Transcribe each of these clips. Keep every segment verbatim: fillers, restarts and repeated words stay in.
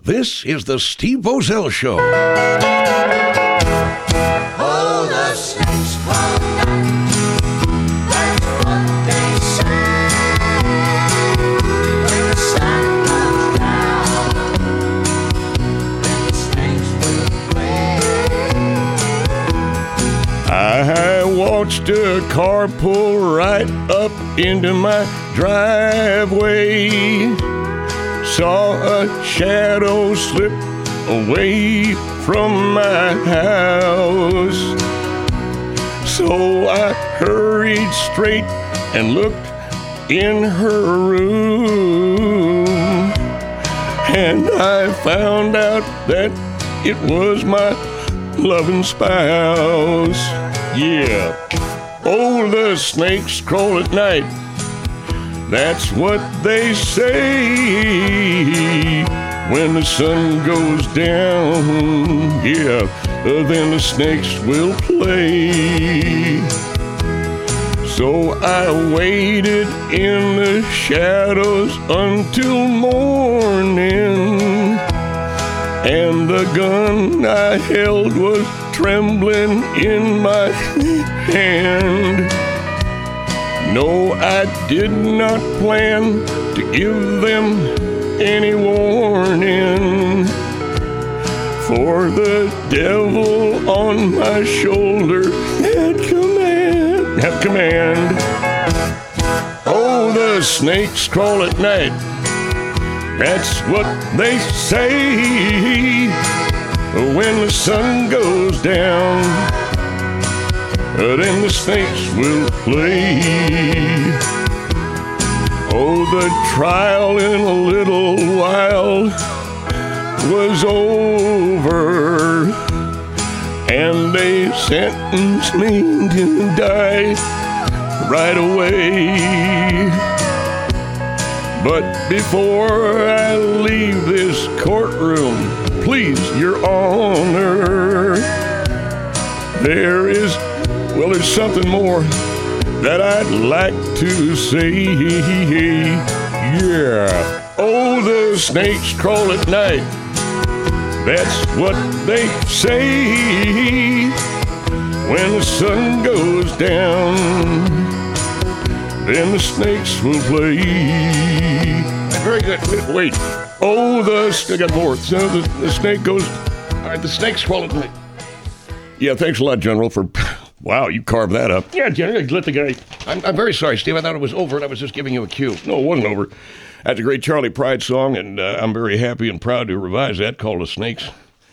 This is the Steve Boesel Show. Oh, the snakes crawl night. That's what they say. When the sun comes down, then the snakes will play. I watched a car pull right up into my driveway. Saw a shadow slip away from my house. So I hurried straight and looked in her room. And I found out that it was my loving spouse. Yeah. Oh, the snakes crawl at night. That's what they say. When the sun goes down, yeah, then the snakes will play. So I waited in the shadows until morning, and the gun I held was trembling in my hand. No, I did not plan to give them any warning, for the devil on my shoulder had command, had command. Oh, the snakes crawl at night. That's what they say. When the sun goes down, then the snakes will play. Oh, the trial in a little while was over, and they sentenced me to die right away. But before I leave this courtroom, please, Your Honor, there is, well, there's something more that I'd like to say. Yeah. Oh, the snakes crawl at night. That's what they say. When the sun goes down, then the snakes will play. Very good. Wait. wait. Oh, the I got more. So the, the snake goes. All right, the snakes crawl at night. Yeah, thanks a lot, General, for. Wow, you carved that up. Yeah, General, let the guy. I'm, I'm very sorry, Steve. I thought it was over, and I was just giving you a cue. No, it wasn't over. That's a great Charlie Pride song, and uh, I'm very happy and proud to revise that, called The Snakes.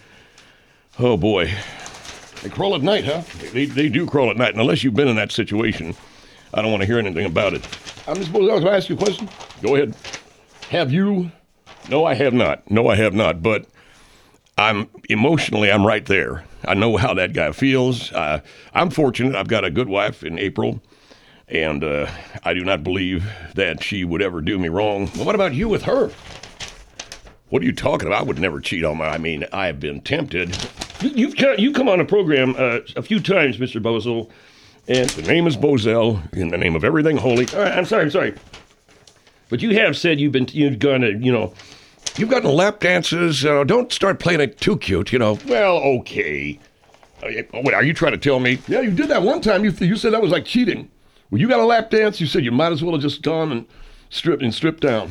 Oh, boy. They crawl at night, huh? They, they do crawl at night, and unless you've been in that situation, I don't want to hear anything about it. I'm just supposed to ask you a question? Go ahead. Have you? No, I have not. No, I have not, but I'm emotionally, I'm right there. I know how that guy feels. Uh, I'm fortunate. I've got a good wife in April, and uh, I do not believe that she would ever do me wrong. Well, what about you with her? What are you talking about? I would never cheat on my, I mean, I have been tempted. You've you come on a program uh, a few times, Mister Boesel, and The name is Boesel, in the name of everything holy. All right, I'm sorry, I'm sorry. But you have said you've been, you've gone to, you know, You've gotten lap dances. Uh, don't start playing it too cute, you know. Well, okay. Uh, wait, are you trying to tell me? Yeah, you did that one time. You you said that was like cheating. When you got a lap dance, you said you might as well have just gone and stripped and stripped down.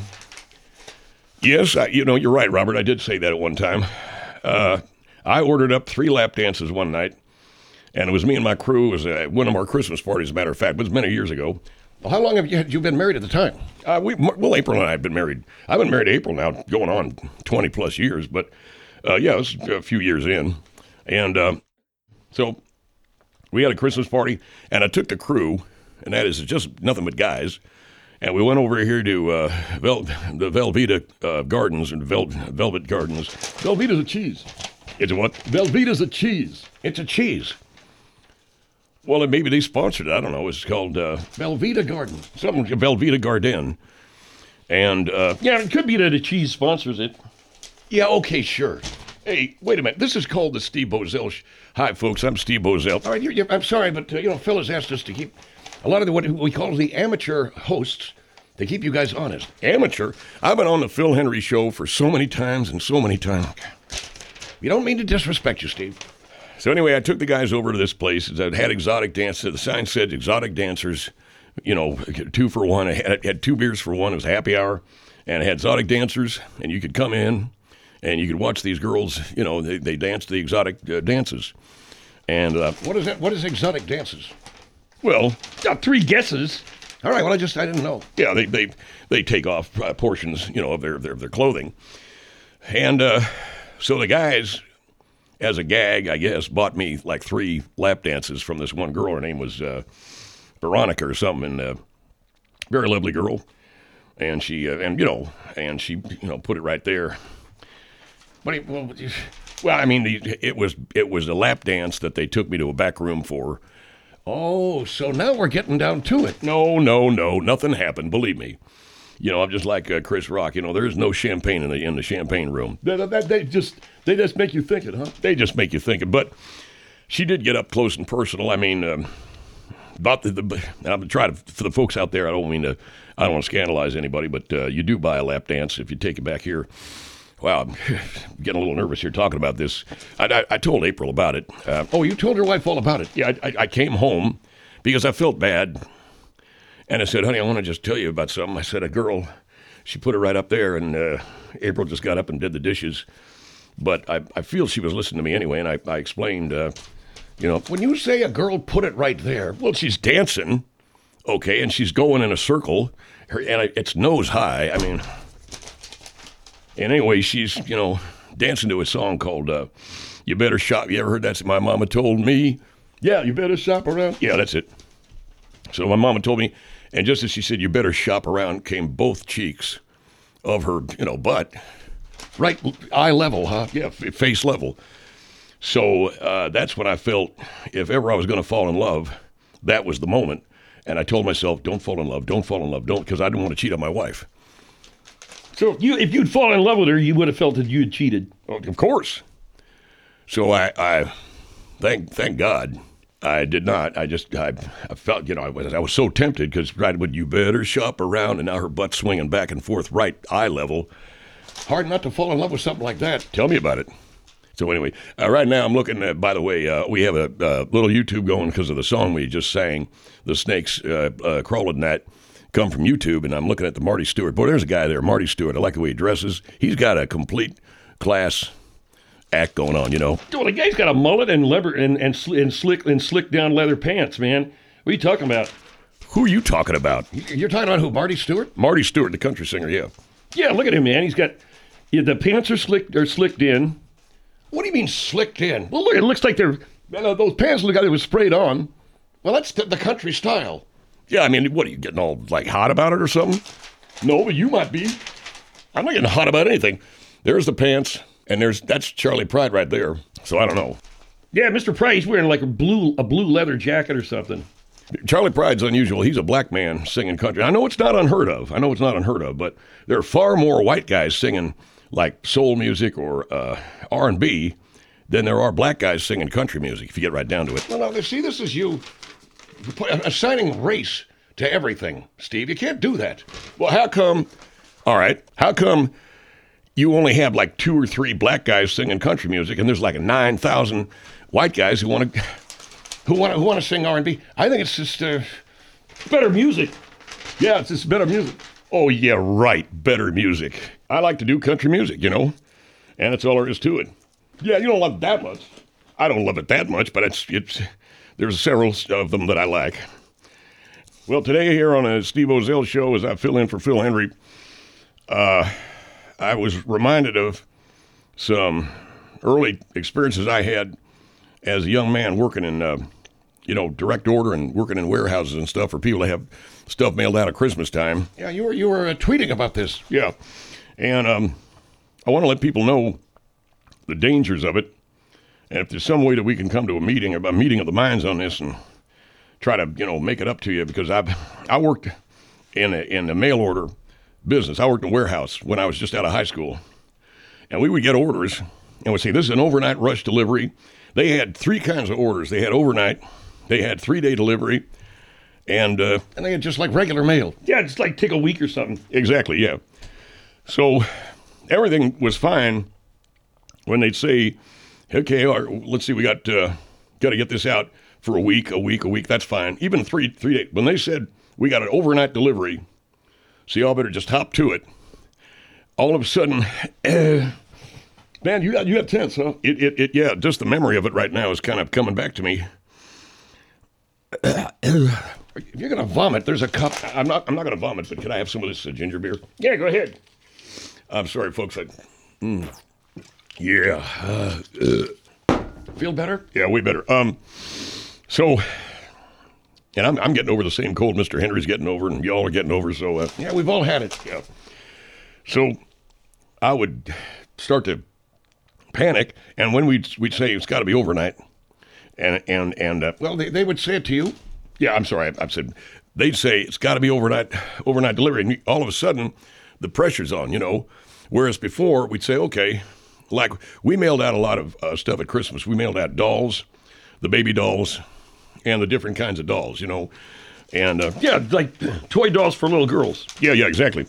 Yes, I, you know, you're right, Robert. I did say that at one time. Uh, I ordered up three lap dances one night, and it was me and my crew. It was uh, one of our Christmas parties, as a matter of fact. It was many years ago. Well, how long have you, had you been married at the time? Uh, we, well, April and I have been married. I've been married to April now, going on twenty plus years. But uh, yeah, it was a few years in. And uh, so we had a Christmas party, and I took the crew, and that is just nothing but guys. And we went over here to uh, Vel- the Velveeta uh, Gardens and Vel- Velvet Gardens. Velveeta's a cheese. It's a what? Velveeta's a cheese. It's a cheese. Well, maybe they sponsored it. I don't know. It's called uh, Velveeta Garden. Something, Velveeta Garden. And, uh, yeah, it could be that a cheese sponsors it. Yeah, okay, sure. Hey, wait a minute. This is called the Steve Boesel. Sh- Hi, folks. I'm Steve Boesel. All right, you're, you're, I'm sorry, but, uh, you know, Phil has asked us to keep a lot of the, what we call the amateur hosts They keep you guys honest. Amateur. I've been on the Phil Henry show for so many times and so many times. You don't mean to disrespect you, Steve. So anyway, I took the guys over to this place. It had exotic dances. The sign said exotic dancers, you know, two for one. It had, it had two beers for one. It was a happy hour. And it had exotic dancers, and you could come in, and you could watch these girls, you know, they, they dance the exotic uh, dances. And uh, what is that? What is exotic dances? Well, Got three guesses. all right. Well, I just I didn't know. Yeah, they they they take off uh, portions, you know, of their their, their clothing, and uh, so the guys, as a gag, I guess, bought me like three lap dances from this one girl. Her name was uh, Veronica or something, and uh, very lovely girl, and she uh, and you know and she you know put it right there. But it, well, well, I mean, it was it was a lap dance that they took me to a back room for. Oh, so now we're getting down to it. No, no, no, nothing happened. Believe me. You know, I'm just like uh, Chris Rock. You know, there is no champagne in the in the champagne room. They, they, they just they just make you think it, huh? They just make you think it. But she did get up close and personal. I mean, um, about the, the I'm trying to for the folks out there. I don't mean to. I don't want to scandalize anybody, but uh, you do buy a lap dance if you take it back here. Wow, I'm getting a little nervous here talking about this. I, I, I told April about it. Uh, oh, you told your wife all about it? Yeah, I, I, I came home because I felt bad. And I said, honey, I want to just tell you about something. I said, a girl, she put it right up there, and uh, April just got up and did the dishes. But I, I feel she was listening to me anyway, and I, I explained, uh, you know, when you say a girl put it right there, well, she's dancing, okay, and she's going in a circle, her, and it's nose high. I mean... And anyway, she's, you know, dancing to a song called uh, You Better Shop. You ever heard that? My mama told me. Yeah, you better shop around. Yeah, that's it. So my mama told me, and just as she said, you better shop around, came both cheeks of her, you know, butt. Right eye level, huh? Yeah, f- face level. So uh, that's when I felt if ever I was going to fall in love, that was the moment. And I told myself, don't fall in love, don't fall in love, don't, because I didn't want to cheat on my wife. So you, if you'd fallen in love with her, you would have felt that you had cheated. Well, of course. So I, I, thank, thank God, I did not. I just, I, I felt, you know, I was, I was so tempted because right when you better shop around, and now her butt swinging back and forth, right eye level. Hard not to fall in love with something like that. Tell me about it. So anyway, uh, right now I'm looking at. By the way, uh, we have a uh, little YouTube going because of the song we just sang, "The Snakes uh, uh, Crawling That." Come from YouTube, and I'm looking at the Marty Stewart. Boy, there's a guy there, Marty Stewart. I like the way he dresses. He's got a complete class act going on, you know. Well, the guy's got a mullet and leather and and, sl- and slick and slick down leather pants, man. What are you talking about? Who are you talking about? You're talking about who? Marty Stewart? Marty Stewart, the country singer, yeah. Yeah, look at him, man. He's got yeah, the pants are slicked are slicked in. What do you mean slicked in? Well, look, it looks like they're Man, uh, those pants look like they were sprayed on. Well, that's the, the country style. Yeah, I mean, what are you getting all like hot about it or something? no, but you might be. I'm not getting hot about anything. There's the pants, and there's that's Charlie Pride right there. So I don't know. Yeah, Mister Price wearing like a blue a blue leather jacket or something. Charlie Pride's unusual. He's a black man singing country. I know it's not unheard of. I know it's not unheard of, but there are far more white guys singing like soul music or uh, R and B than there are black guys singing country music, if you get right down to it. Well, now, see, this is you assigning race to everything, Steve. You can't do that. Well, how come, all right, how come you only have like two or three black guys singing country music and there's like nine thousand white guys who want to who want to who want to sing R and B? I think it's just uh, Better music. Yeah, it's just better music. oh yeah, right, better music. I like to do country music, you know, and that's all there is to it. Yeah, you don't love it that much. I don't love it that much, but it's it's there's several of them that I like. Well, today here on a Steve Ozell show, as I fill in for Phil Henry, uh, I was reminded of some early experiences I had as a young man working in, uh, you know, direct order and working in warehouses and stuff for people to have stuff mailed out at Christmas time. Yeah, you were you were uh, tweeting about this. Yeah, and um, I want to let people know the dangers of it, and if there's some way that we can come to a meeting, a meeting of the minds on this, and try to, you know, make it up to you, because I I worked in a, in the mail order business. I worked in a warehouse when I was just out of high school, and we would get orders, and we'd say, this is an overnight rush delivery. They had three kinds of orders. They had overnight, they had three-day delivery, And uh, And they had just like regular mail. Yeah, just like take a week or something. exactly, yeah. So everything was fine when they'd say, okay, all right, let's see, we got uh, got to get this out for a week, a week, a week. That's fine. Even three, three days. When they said we got an overnight delivery, so y'all better just hop to it. All of a sudden, uh, Man, you got you got tense, huh? it, it, it, yeah, just the memory of it right now is kind of coming back to me. If you're gonna vomit, there's a cup. I'm not, I'm not going to vomit, but can I have some of this uh, ginger beer? Yeah, go ahead. I'm sorry, folks. I, mm, yeah, uh, Feel better? yeah, way better. Um, so, and I'm, I'm getting over the same cold Mister Henry's getting over, and y'all are getting over. So, uh, Yeah, we've all had it. yeah. So, I would start to panic, and when we'd we'd say it's got to be overnight, and and and uh, Well, they, they would say it to you. yeah, I'm sorry, I, I said they'd say it's got to be overnight overnight delivery, and all of a sudden the pressure's on, you know. Whereas before we'd say, okay, like we mailed out a lot of uh, stuff at Christmas. We mailed out dolls, the baby dolls, and the different kinds of dolls, you know, and uh, Yeah, like toy dolls for little girls. yeah, yeah, exactly.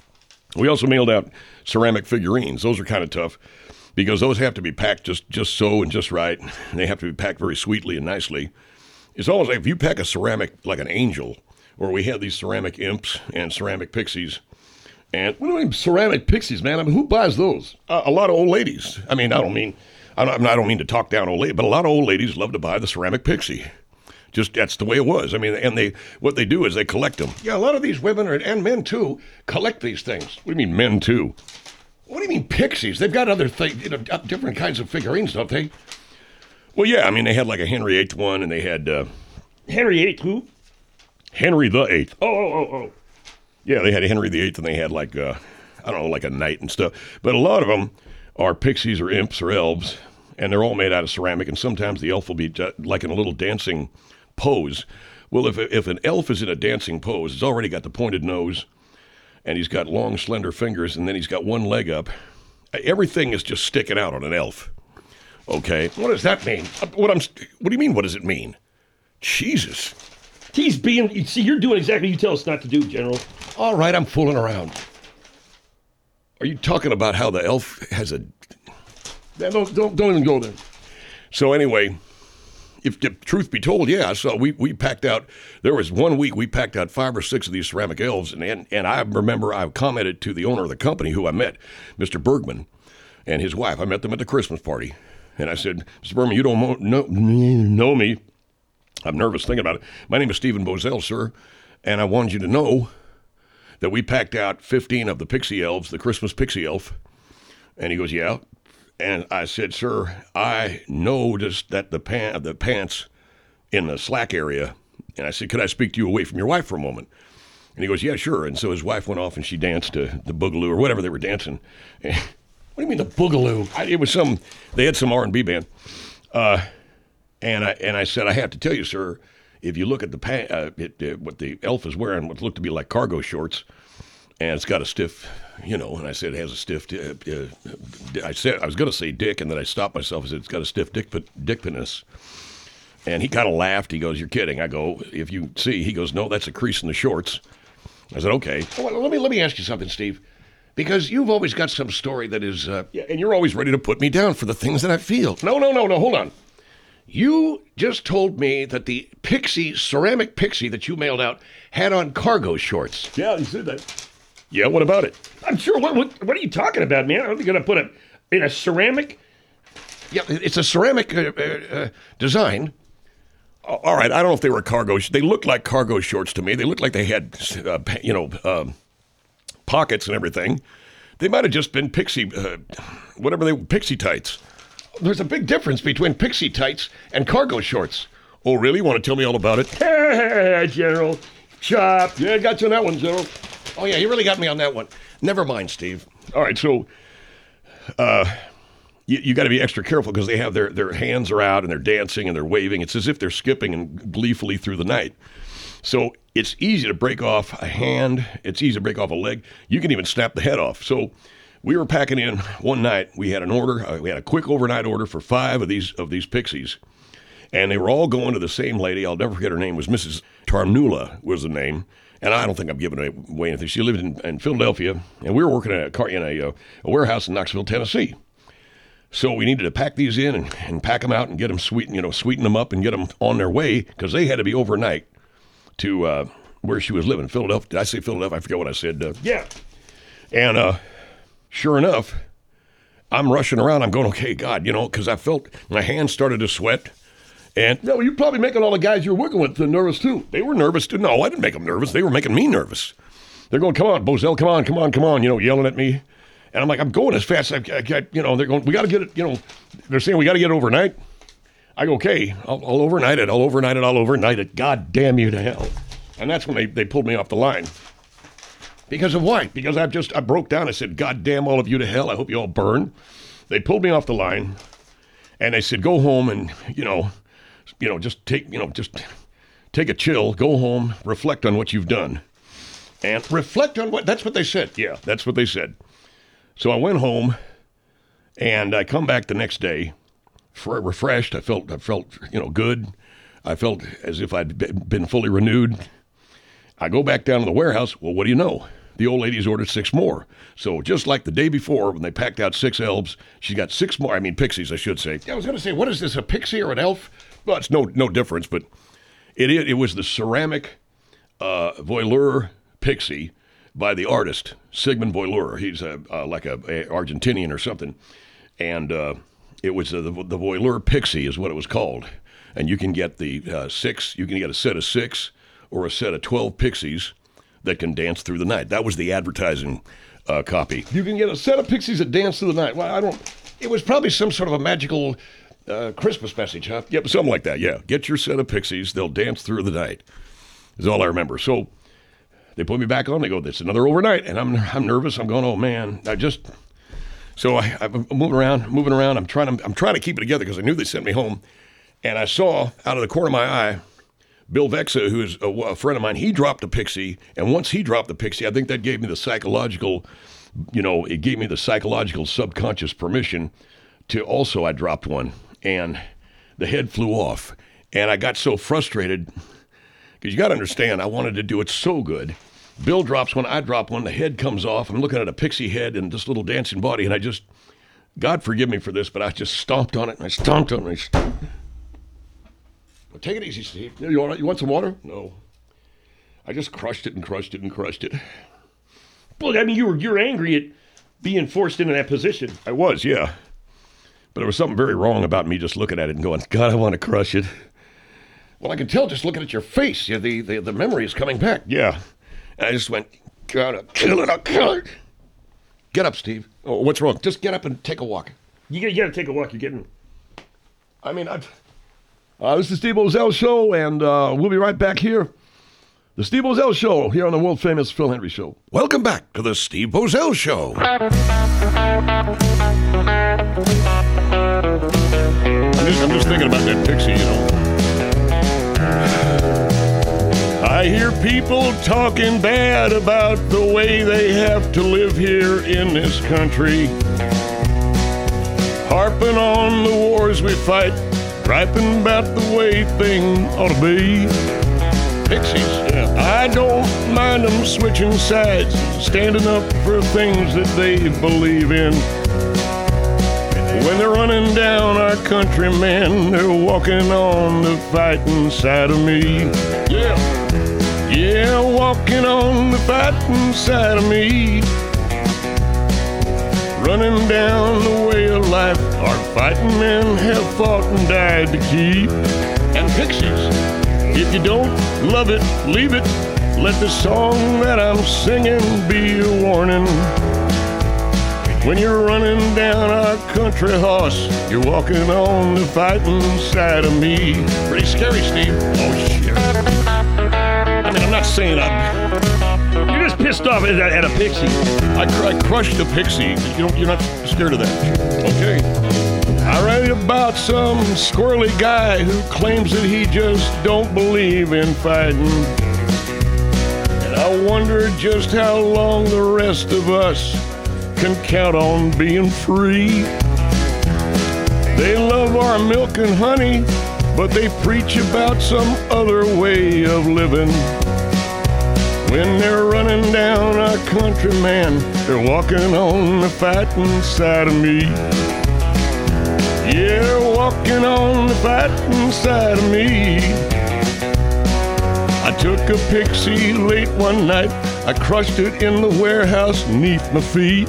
We also mailed out ceramic figurines. Those are kind of tough because those have to be packed just, just so and just right. They have to be packed very sweetly and nicely. It's almost like if you pack a ceramic like an angel, or we had these ceramic imps and ceramic pixies, and What do you mean ceramic pixies, man? I mean, who buys those? a, a lot of old ladies. I mean, I don't mean I don't, I don't mean to talk down old ladies, but a lot of old ladies love to buy the ceramic pixie. Just that's the way it was. I mean, and they what they do is they collect them. Yeah, a lot of these women are, and men too collect these things. What do you mean, men too? What do you mean pixies? They've got other things, you know, uh, different kinds of figurines, don't they? Well, yeah. I mean, they had like a Henry eighth one, and they had uh, Henry eighth, who? Henry the eighth. Oh, oh, oh, oh. Yeah, they had Henry the eighth, and they had like uh, I don't know, like a knight and stuff. But a lot of them are pixies or imps or elves, and they're all made out of ceramic. And sometimes the elf will be ju- like in a little dancing pose. Well, if if an elf is in a dancing pose, he's already got the pointed nose, and he's got long, slender fingers, and then he's got one leg up. Everything is just sticking out on an elf. Okay, What does that mean? Uh, what I'm what do you mean? What does it mean? Jesus. He's being, you see, you're doing exactly what you tell us not to do, General. All right, I'm fooling around. Are you talking about how the elf has a Yeah, don't, don't, don't even go there. So anyway, if the truth be told, yeah, so we, we packed out, there was one week we packed out five or six of these ceramic elves, and, and, and I remember I commented to the owner of the company who I met, Mister Bergman, and his wife. I met them at the Christmas party, and I said, Mister Bergman, you don't mo- know, know me. I'm nervous thinking about it. My name is Stephen Bozell, sir, and I wanted you to know that we packed out fifteen of the pixie elves, the Christmas pixie elf. And he goes, yeah. And I said, sir, I noticed that the, pan- the pants in the slack area. And I said, could I speak to you away from your wife for a moment? And he goes, yeah, sure. And so his wife went off and she danced to the boogaloo or whatever they were dancing. What do you mean the boogaloo? I, it was some, they had some R and B band. Uh, and I and I said, I have to tell you, sir, if you look at the pa- uh, it, uh, what the elf is wearing, what looked to be like cargo shorts, and it's got a stiff, you know, and I said it has a stiff, uh, uh, I said, I was going to say dick, and then I stopped myself and said, it's got a stiff dick, dick penis. And he kind of laughed. He goes, you're kidding. I go, if you see, he goes, no, that's a crease in the shorts. I said, okay. Well, let me let me ask you something, Steve, because you've always got some story that is. Uh, Yeah, and you're always ready to put me down for the things that I feel. no, no, no, no. Hold on. You just told me that the pixie ceramic pixie that you mailed out had on cargo shorts. Yeah, he said that. Yeah, what about it? I'm sure. What, what, what are you talking about, man? I'm going to put it in a ceramic. Yeah, it's a ceramic uh, uh, uh, design. All right, I don't know if they were cargo. Sh- they looked like cargo shorts to me. They looked like they had, uh, pa- you know, um, pockets and everything. They might have just been pixie, uh, whatever they pixie tights. There's a big difference between pixie tights and cargo shorts. Oh, really? Want to tell me all about it? General. Chop. Yeah, I got you on that one, General. Oh, yeah, you really got me on that one. Never mind, Steve. All right, so uh, you, you got to be extra careful because they have their, their hands are out and they're dancing and they're waving. It's as if they're skipping and gleefully through the night. So it's easy to break off a hand. It's easy to break off a leg. You can even snap the head off. So we were packing in one night. We had an order. Uh, we had a quick overnight order for five of these of these pixies, and they were all going to the same lady. I'll never forget her name was Missus Tarnula was the name. And I don't think I'm giving away anything. She lived in, in Philadelphia, and we were working at a, car, in a, uh, a warehouse in Knoxville, Tennessee. So we needed to pack these in and, and pack them out and get them sweeten, you know, sweeten them up and get them on their way because they had to be overnight to uh, where she was living, Philadelphia. Did I say Philadelphia? I forget what I said. Uh, Yeah. and uh, sure enough, I'm rushing around. I'm going, okay, God, you know, because I felt my hands started to sweat. And No, you're probably making all the guys you're working with nervous too. they were nervous too. No, I didn't make them nervous. They were making me nervous. They're going, come on, Bozell, come on, come on, come on, you know, yelling at me. And I'm like, I'm going as fast as I can. You know, they're going, we got to get it, you know, they're saying we got to get it overnight. I go, okay, I'll, I'll overnight it, I'll overnight it, I'll overnight it. God damn you to hell. And that's when they, they pulled me off the line. Because of why? Because I just, I broke down. I said, God damn all of you to hell. I hope you all burn. They pulled me off the line. And they said, go home and, you know, you know, just take, you know, just take a chill, go home, reflect on what you've done. And reflect on what, that's what they said. Yeah, that's what they said. So I went home and I come back the next day for refreshed. I felt, I felt, you know, good. I felt as if I'd be- been fully renewed. I go back down to the warehouse. Well, what do you know? The old lady's ordered six more. So just like the day before when they packed out six elves, she got six more. I mean, pixies, I should say. I was going to say, what is this, a pixie or an elf? Well, it's no no difference, but it it, it was the ceramic uh, Voilure pixie by the artist Sigmund Voilure. He's a, uh, like a, a Argentinian or something, and uh, it was uh, the the Voilure pixie is what it was called. And you can get the uh, six. You can get a set of six or a set of twelve pixies that can dance through the night. That was the advertising uh, copy. You can get a set of pixies that dance through the night. Well, I don't. It was probably some sort of a magical uh, Christmas message, huh? Yep, something like that, yeah. Get your set of pixies. They'll dance through the night is all I remember. So they put me back on. They go, it's another overnight. And I'm I'm nervous. I'm going, oh, man. I just... So I, I'm moving around, moving around. I'm trying to, I'm trying to keep it together because I knew they sent me home. And I saw out of the corner of my eye, Bill Vexa, who is a, a friend of mine, he dropped a pixie. And once he dropped the pixie, I think that gave me the psychological, you know, it gave me the psychological subconscious permission to also, I dropped one. And the head flew off. And I got so frustrated because you got to understand, I wanted to do it so good. Bill drops one, I drop one, the head comes off. I'm looking at a pixie head and this little dancing body. And I just, God forgive me for this, but I just stomped on it and I stomped on it. And I stomped. Well, take it easy, Steve. You want, you want some water? No. I just crushed it and crushed it and crushed it. Well, I mean, you were you're angry at being forced into that position. I was, yeah. But there was something very wrong about me just looking at it and going, God, I want to crush it. Well, I can tell just looking at your face. Yeah, the, the, the memory is coming back. Yeah. And I just went, God, I'll kill it, I'll kill it. Get up, Steve. Oh, what's wrong? Just get up and take a walk. You got, you got to take a walk. You're getting. I mean, I... Uh, this is Steve Bozell Show, and uh, we'll be right back here. The Steve Bozell Show, here on the world-famous Phil Henry Show. Welcome back to the Steve Bozell Show. I'm just, I'm just thinking about that pixie, you know. I hear people talking bad about the way they have to live here in this country. Harping on the wars we fight, griping about the way things ought to be. Pixies, yeah. I don't mind them switching sides, standing up for things that they believe in. When they're running down our countrymen, they're walking on the fighting side of me. Yeah. Yeah, walking on the fighting side of me. Running down the way of life our fighting men have fought and died to keep. And pixies. If you don't love it, leave it. Let the song that I'm singing be a warning. When you're running down our country horse, you're walking on the fighting side of me. Pretty scary, Steve. Oh, shit. I mean, I'm not saying I'm... You're just pissed off at, at a pixie. I, cr- I crushed a pixie. You don't, you're not scared of that. Okay. I read about some squirrely guy who claims that he just don't believe in fighting. And I wonder just how long the rest of us can count on being free. They love our milk and honey, but they preach about some other way of living. When they're running down our country, man, they're walking on the fighting side of me. Yeah, walking on the fighting side of me. I took a Pixie late one night. I crushed it in the warehouse neath my feet.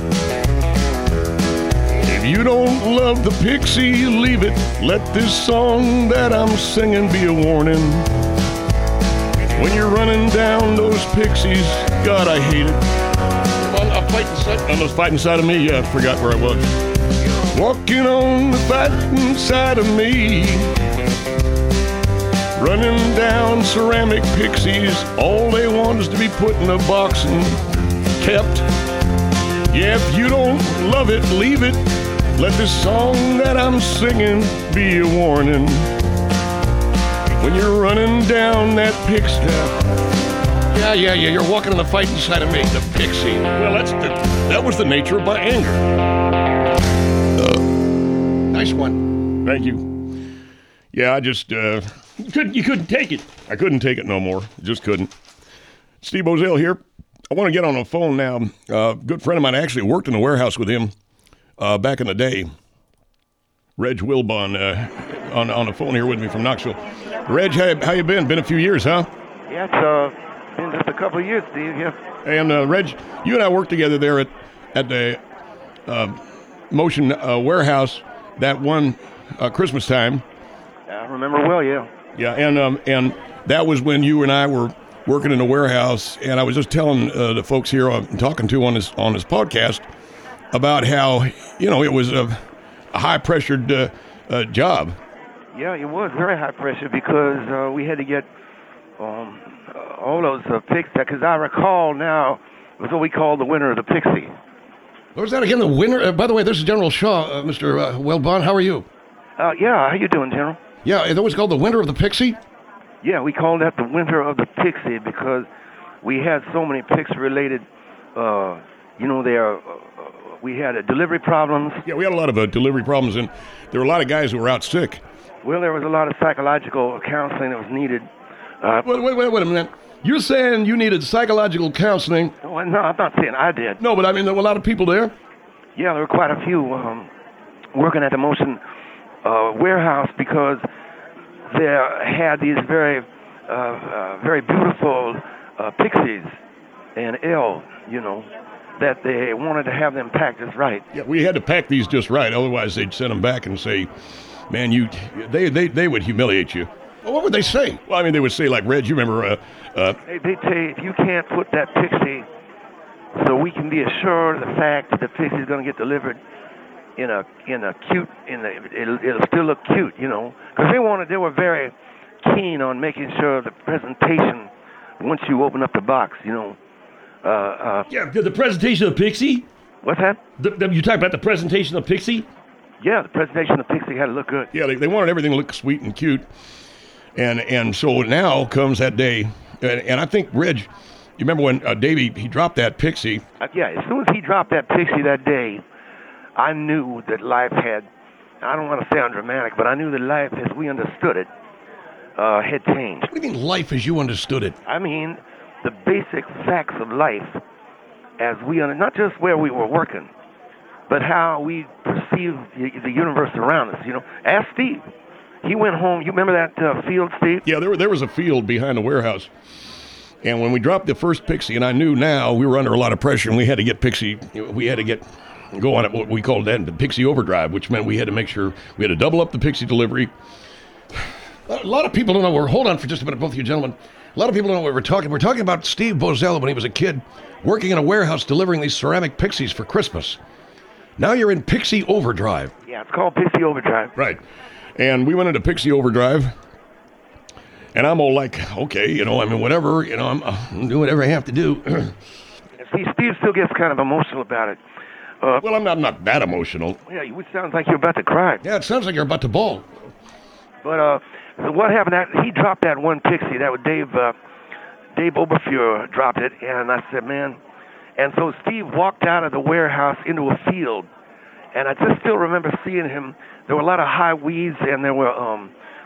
If you don't love the Pixie, leave it. Let this song that I'm singing be a warning. When you're running down those Pixies, God, I hate it. On a fighting side. On the fighting side of me, yeah, I forgot where I was. Walking on the fighting side of me. Running down ceramic Pixies. All they want is to be put in a box and kept. Yeah, if you don't love it, leave it. Let this song that I'm singing be a warning. When you're running down that Pixie. Yeah, yeah, yeah. You're walking on the fighting side of me, the Pixie. Well, that's the, that was the nature of my anger. Nice one. Thank you. Yeah, I just, uh, You couldn't, you couldn't take it. I couldn't take it no more. Just couldn't. Steve Ozell here. I want to get on the phone now. Uh, good friend of mine, I actually worked in the warehouse with him uh, back in the day. Reg Wilbon uh, on, on the phone here with me from Knoxville. Reg, how, how you been? Been a few years, huh? Yeah, it's uh, been just a couple of years, Steve. Yeah. And uh, Reg, you and I worked together there at, at the uh, Motion uh, warehouse that one uh, Christmas time. I remember well, yeah. Yeah, and um, and that was when you and I were working in the warehouse, and I was just telling uh, the folks here I'm talking to on this on this podcast about how, you know, it was a, a high pressured uh, uh, job. Yeah, it was very high pressure because uh, we had to get um, uh, all those uh, picks. Because I recall now, it was what we call the winner of the Pixie. What was that again? The winner? Uh, by the way, this is General Shaw, uh, Mister Uh, Wilbon. How are you? Uh, yeah, how you doing, General? Yeah, that was called the winner of the Pixie? Yeah, we called that the winter of the Pixie because we had so many Pixie-related, uh, you know, there. Uh, we had uh, delivery problems. Yeah, we had a lot of uh, delivery problems, and there were a lot of guys who were out sick. Well, there was a lot of psychological counseling that was needed. Uh, Wait, wait, wait, wait a minute. You're saying you needed psychological counseling? no, no, I'm not saying I did. No, but I mean, there were a lot of people there. Yeah, there were quite a few um, working at the Motion uh, warehouse because they had these very, uh, uh, very beautiful uh, Pixies and L, you know, that they wanted to have them packed just right. Yeah, we had to pack these just right, otherwise they'd send them back and say, "Man, you," they they they would humiliate you. Well, what would they say? Well, I mean, they would say, like, Reg, you remember, uh, uh, They, they tell you, if you can't put that Pixie so we can be assured of the fact that the Pixie is going to get delivered in a in a cute, in a, it'll, it'll still look cute, you know, because they wanted, they were very keen on making sure the presentation once you open up the box, you know. Uh, uh, Yeah, the, the presentation of Pixie. what's that? The, the, you talk about the presentation of Pixie. Yeah, the presentation of the Pixie had to look good. yeah, they, they wanted everything to look sweet and cute. And and so now comes that day, and, and I think, Reg, you remember when uh, Davey, he dropped that Pixie. Uh, yeah, as soon as he dropped that Pixie that day, I knew that life had, I don't want to sound dramatic, but I knew that life as we understood it uh, had changed. What do you mean life as you understood it? I mean, the basic facts of life as we, under, not just where we were working, but how we perceive the, the universe around us, you know. Ask Steve. He went home. You remember that uh, field, Steve? Yeah, there, were- there was a field behind the warehouse. And when we dropped the first Pixie, and I knew now we were under a lot of pressure, and we had to get Pixie, we had to get, go on at what we called then the Pixie overdrive, which meant we had to make sure, we had to double up the Pixie delivery. A lot of people don't know. We're, hold on for just a minute, both of you gentlemen. A lot of people don't know what we're talking. We're talking about Steve Bozell when he was a kid, working in a warehouse delivering these ceramic Pixies for Christmas. Now you're in Pixie overdrive. Yeah, it's called Pixie Overdrive. Right. And we went into Pixie overdrive, and I'm all like, okay, you know, I mean, whatever, you know, I'm, I'm doing whatever I have to do. And see, Steve still gets kind of emotional about it. Uh, Well, I'm not, I'm not that emotional. yeah, it sounds like you're about to cry. Yeah, it sounds like you're about to bawl. But uh, so what happened? That he dropped that one Pixie. That was Dave. Uh, Dave Oberfuhr dropped it, and I said, man. And so Steve walked out of the warehouse into a field, and I just still remember seeing him. There were a lot of high weeds, and there were um,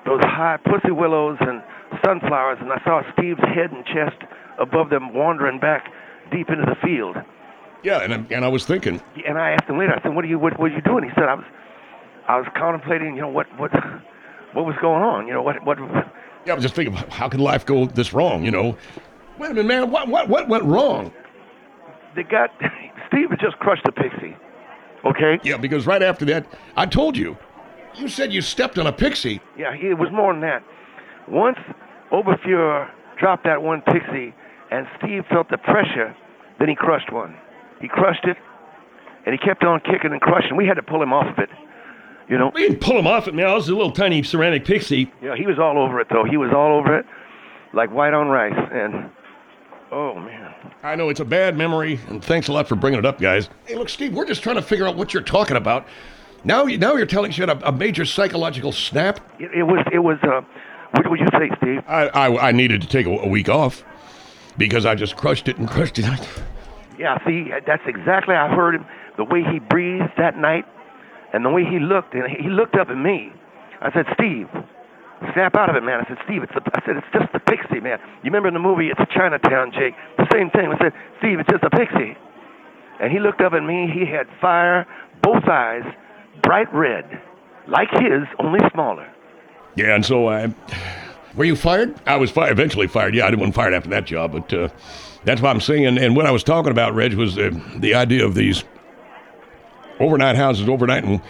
those high pussy willows and sunflowers, and I saw Steve's head and chest above them wandering back deep into the field. Yeah, and I- and I was thinking, And I asked him later, I said, what are you, what, what are you doing? He said, I was, I was contemplating, you know, what, what, what was going on, you know, what, what, yeah, I was just thinking, how could life go this wrong? You know, Wait a minute, man. What what what went wrong? they got, Steve had just crushed the pixie, okay? yeah, because right after that, I told you. You said you stepped on a pixie. Yeah, he, it was more than that. Once Oberfuhrer dropped that one pixie and Steve felt the pressure, then he crushed one. He crushed it, and he kept on kicking and crushing. We had to pull him off of it, you know? We didn't pull him off it, man. I was a little tiny ceramic pixie. Yeah, he was all over it, though. He was all over it like white on rice. And, oh, man. I know it's a bad memory, and thanks a lot for bringing it up, guys. Hey, look, Steve, we're just trying to figure out what you're talking about. Now, you- now you're telling us you had a, a major psychological snap. It, it was, it was, uh, what would you say, Steve? I I, I needed to take a, a week off because I just crushed it and crushed it. Yeah, see, that's exactly, I heard him, the way he breathed that night and the way he looked, and he looked up at me. I said, Steve, snap out of it, man. I said, Steve, it's the, I said, it's just the pixie, man. You remember in the movie, It's Chinatown, Jake? The same thing. I said, Steve, it's just a pixie. And he looked up at me. He had fire, both eyes, bright red, like his, only smaller. Yeah, and so I Were you fired? I was fi- eventually fired. Yeah, I didn't want fired after that job, but uh, that's what I'm saying. And, and what I was talking about, Reg, was uh, the idea of these overnight houses, overnight, and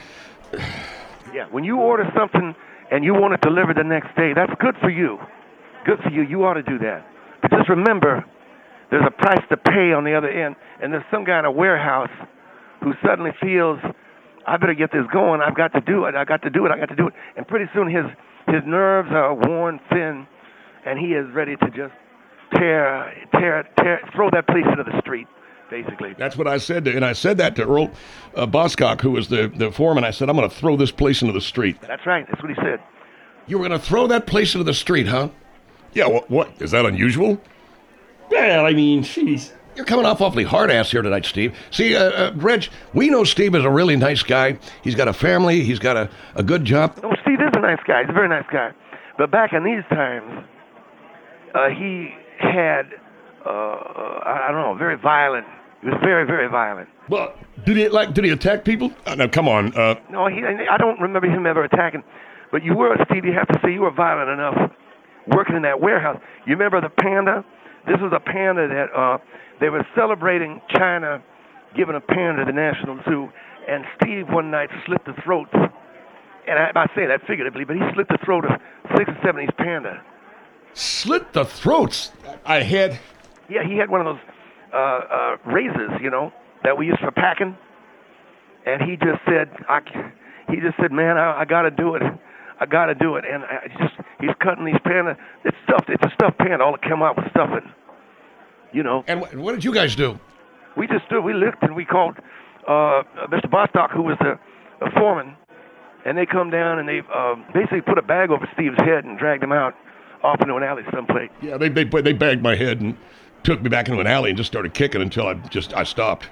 Yeah, when you order something and you want it delivered the next day, that's good for you. Good for you. You ought to do that. But just remember, there's a price to pay on the other end, and there's some guy in a warehouse who suddenly feels, I better get this going. I've got to do it. I got to do it. I got to do it. And pretty soon his his nerves are worn thin, and he is ready to just tear, tear, tear, throw that place into the street, basically. that's what I said. To, and I said that to Earl uh, Boscock, who was the, the foreman. I said, I'm going to throw this place into the street. That's right. That's what he said. You were going to throw that place into the street, huh? Yeah, what? what is that unusual? Well, I mean, jeez. You're coming off awfully hard ass here tonight, Steve. See, uh, uh, Reg, we know Steve is a really nice guy. He's got a family. He's got a, a good job. Oh, Steve is a nice guy. He's a very nice guy. But back in these times, uh, he had, uh, I don't know, very violent. He was very, very violent. Well, did he like? Did he attack people? Uh, now, come on. Uh, No, he, I don't remember him ever attacking. But you were, Steve, you have to say you were violent enough working in that warehouse. You remember the panda? This was a panda that uh, they were celebrating China giving a panda to the National Zoo. And Steve one night slit the throats. And I, I say that figuratively, but he slit the throat of six or seven of these panda. Slit the throats. I had. Yeah, he had one of those uh, uh, razors, you know, that we use for packing. And he just said, I, he just said, man, I, I got to do it. I got to do it. And I just, he's cutting these panda. It's stuffed. It's a stuffed panda. All it came out was stuffing. You know, And wh- what did you guys do? we just stood, we looked, and we called uh, Mister Bostock, who was the, the foreman. And they come down and they uh, basically put a bag over Steve's head and dragged him out off into an alley someplace. Yeah, they they they bagged my head and took me back into an alley and just started kicking until I just I stopped.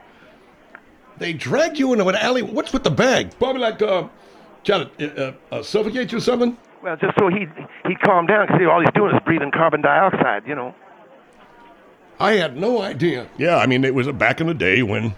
They dragged you into an alley. What's with the bag? Probably like uh, trying to uh, uh, suffocate you or something. Well, just so he he calmed down, because all he's doing is breathing carbon dioxide, you know. I had no idea. Yeah, I mean it was back in the day when.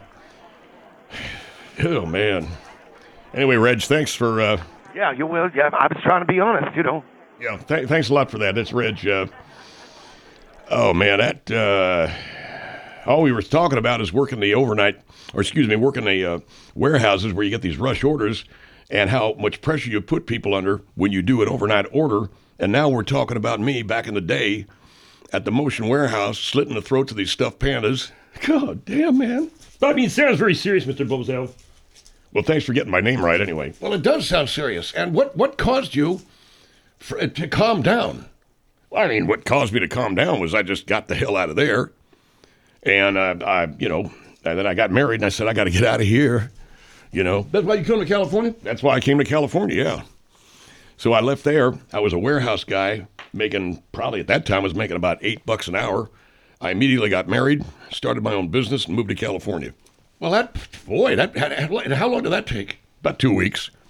Oh man. Anyway, Reg, thanks for. Uh, Yeah, you will. Yeah, I was trying to be honest, you know. yeah, th- thanks a lot for that. That's Reg. Uh, oh man, that. Uh, all we were talking about is working the overnight, or excuse me, working the uh, warehouses where you get these rush orders, and how much pressure you put people under when you do an overnight order. And now we're talking about me back in the day at the Motion Warehouse, slitting the throats of these stuffed pandas. God damn, man. But I mean, it sounds very serious, Mister Bozell. Well, thanks for getting my name right anyway. Well, it does sound serious. And what, what caused you for, uh, to calm down? Well, I mean, what caused me to calm down was I just got the hell out of there. And uh, I, you know, and then I got married and I said, I got to get out of here. You know, That's why you come to California? that's why I came to California, yeah. So I left there. I was a warehouse guy making, probably at that time, I was making about eight bucks an hour. I immediately got married, started my own business, and moved to California. Well, that, boy, that, how, how long did that take? About two weeks.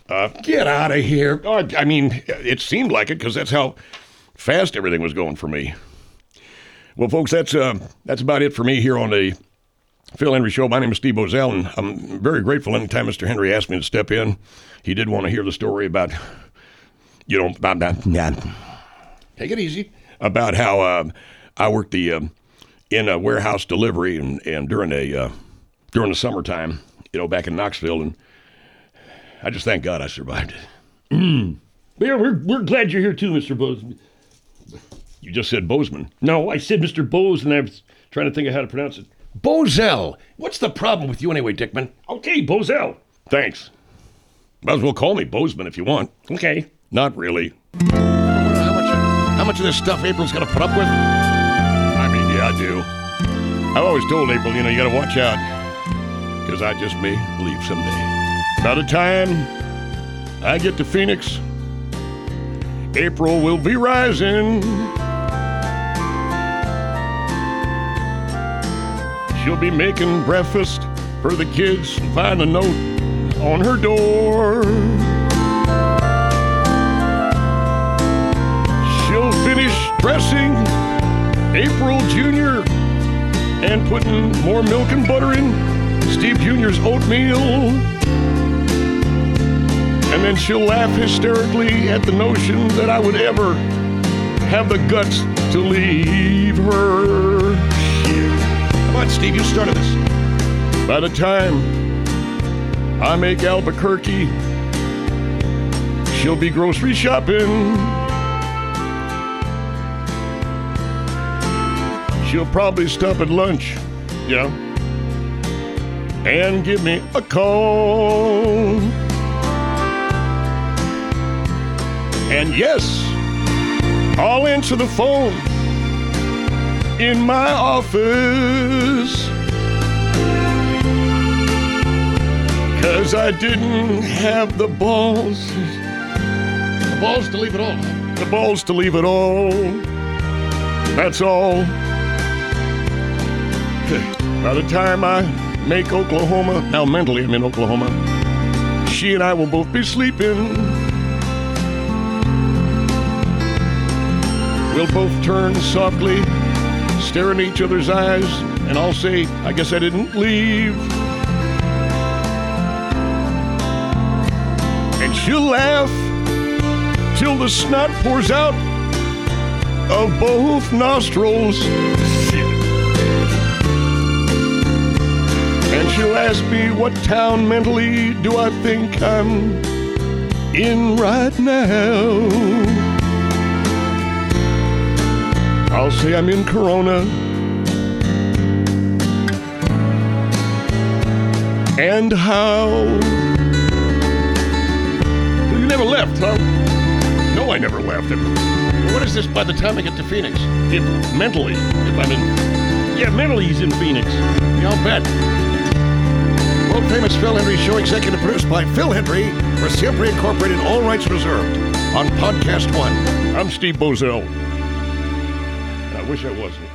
Uh, get out of here. Oh, I, I mean, it seemed like it because that's how fast everything was going for me. Well, folks, that's uh, that's about it for me here on the Phil Hendrie Show. My name is Steve Bozell, and I'm very grateful anytime Mister Hendrie asked me to step in. He did want to hear the story about, you know, about that. Yeah. Take it easy. About how uh, I worked the uh, in a warehouse delivery and, and during a uh, during the summertime, you know, back in Knoxville, and I just thank God I survived it. Yeah, we're we're glad you're here too, Mister Bozeman. You just said Bozeman. No, I said Mister Bose, and I was trying to think of how to pronounce it. Bozell. What's the problem with you anyway, Dickman? Okay, Bozell. Thanks. Might as well call me Bozeman if you want. Okay. Not really. How much, how much of this stuff April's going to put up with? I mean, yeah, I do. I've always told April, you know, you got to watch out because I just may leave someday. By the time I get to Phoenix, April will be rising. She'll be making breakfast for the kids and find a note on her door. She'll finish dressing April Junior and putting more milk and butter in Steve Junior's oatmeal. And then she'll laugh hysterically at the notion that I would ever have the guts to leave her. Come on, Steve, you started this. By the time I make Albuquerque, she'll be grocery shopping. She'll probably stop at lunch, yeah, and give me a call. And yes, I'll answer the phone in my office, 'cause I didn't have the balls, The balls to leave it all. the balls to leave it all. That's all. By the time I make Oklahoma, now mentally I'm in Oklahoma, she and I will both be sleeping. We'll both turn softly, stare in each other's eyes, and I'll say, I guess I didn't leave. And she'll laugh till the snot pours out of both nostrils. And she'll ask me, what town mentally do I think I'm in right now? I'll say I'm in Corona. And how? You never left, huh? No, I never left. What is this by the time I get to Phoenix? If mentally, if I'm in, Yeah, mentally he's in Phoenix. Yeah, I'll bet. World famous Phil Hendrie Show, executive produced by Phil Hendrie for Siempre Incorporated, all rights reserved on Podcast One. I'm Steve Bozell. I wish I wasn't.